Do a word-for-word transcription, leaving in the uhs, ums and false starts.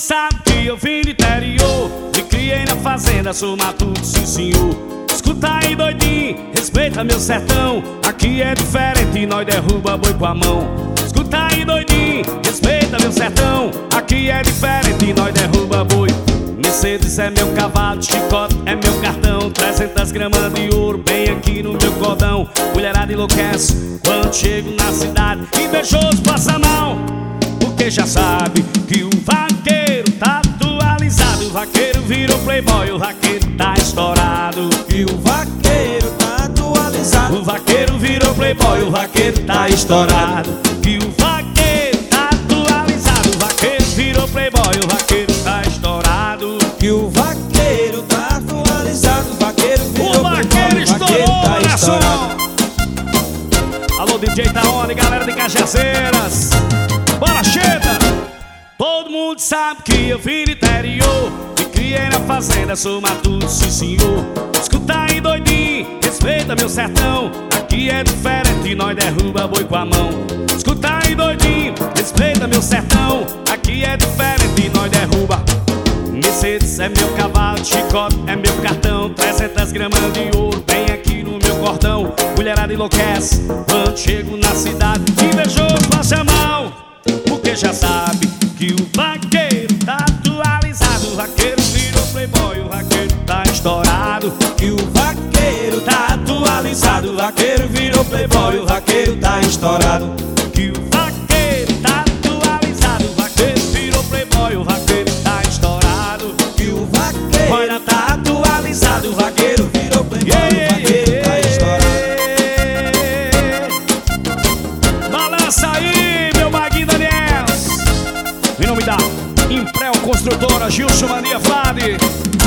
sabe que eu vim do interior, me criei na fazenda, sou matuto, sim senhor. Escuta aí doidinho, respeita meu sertão, aqui é diferente, nós derruba boi com a mão. Escuta aí doidinho, respeita meu sertão, aqui é diferente, nós derruba boi. Mercedes é meu cavalo, chicote é meu cartão, trezentas gramas de ouro bem aqui no meu cordão. Mulherada enlouquece quando chego na cidade, invejoso passa mal, porque já sabe que o vaqueiro tá atualizado. O vaqueiro virou playboy, o vaqueiro tá estourado. E o vaqueiro tá atualizado. O vaqueiro virou playboy, o vaqueiro tá estourado. Que o vaqueiro tá atualizado. O vaqueiro virou playboy, o vaqueiro tá estourado. Que o vaqueiro tá atualizado. O vaqueiro virou o vaqueiro playboy, o vaqueiro estourou, tá estourado. Alô D J Taone, galera de Cajazeiras, bora chega! Todo mundo sabe que eu vim do interior, me criei na fazenda, sou matuto, sim senhor. Escuta aí doidinho, respeita meu sertão, aqui é diferente, nós derruba boi com a mão. Escuta aí doidinho, respeita meu sertão, aqui é diferente, nós derruba. Mercedes é meu cavalo, chicote é meu cartão, trezentas gramas de ouro bem aqui no meu cordão. Mulherada enlouquece quando chego na cidade, invejoso passa mal, porque já sabe que o vaqueiro tá atualizado. O vaqueiro virou playboy, o vaqueiro tá estourado. Que o vaqueiro tá atualizado. O vaqueiro virou playboy, o vaqueiro tá estourado. Que o vaqueiro tá atualizado. O vaqueiro virou playboy, o vaqueiro tá estourado. Que o vaqueiro olha, tá atualizado. o vaqueiro virou playboy, Yeah, o vaqueiro yeah, tá estourado. Balança aí, meu Maguinho Daniel. Em nome da Imprel Construtora, Gilson Mania Flade.